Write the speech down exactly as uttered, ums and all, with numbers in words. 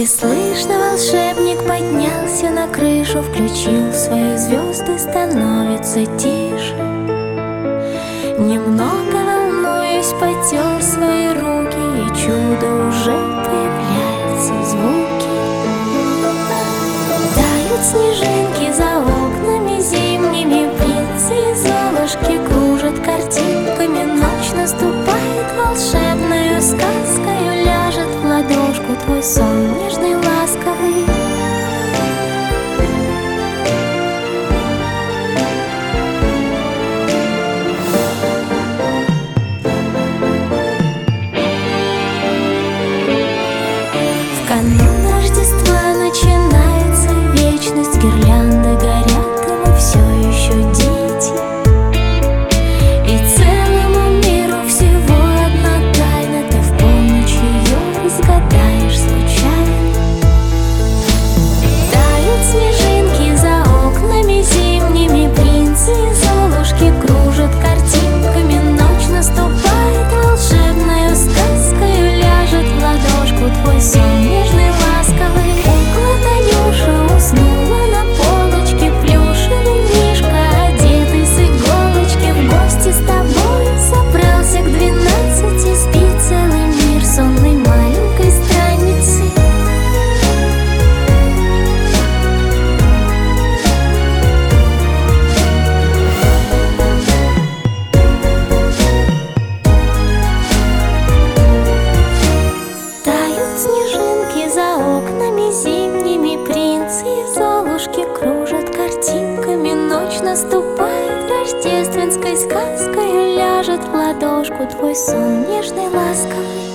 Неслышно волшебник поднялся на крышу, включил свои звезды, становится тише. Немного волнуюсь, потер свои руки, и чудо уже появляется, звуки. Тают снежинки за окнами зимними, принцы и золушки кружат картинками. Ночь наступает волшебною сказкою, ляжет в ладошку твой сон нежный, ласковый. В канун Рождества начинается вечность, гирлянды горят, и мы все еще дети. И целому миру всего одна тайна, ты в полночь ее разгадаешь случайно. Тают снежинки за окнами зимними, принцы и золушки кружат картинками. Ночь наступает волшебною сказкою, ляжет в ладошку твой сон нежный, ласковый. Кукла Танюша уснула на полочке, плюшевый мишка, одетый с иголочки, в гости с тобой собрался к двенадцати, спит целый мир сонной маленькой страницы. Тают снежинки за окнами зимними, принцы и золушки кружат картинками. Ночь наступает рождественской сказкой, ляжет в ладошку твой сон нежный, ласковый.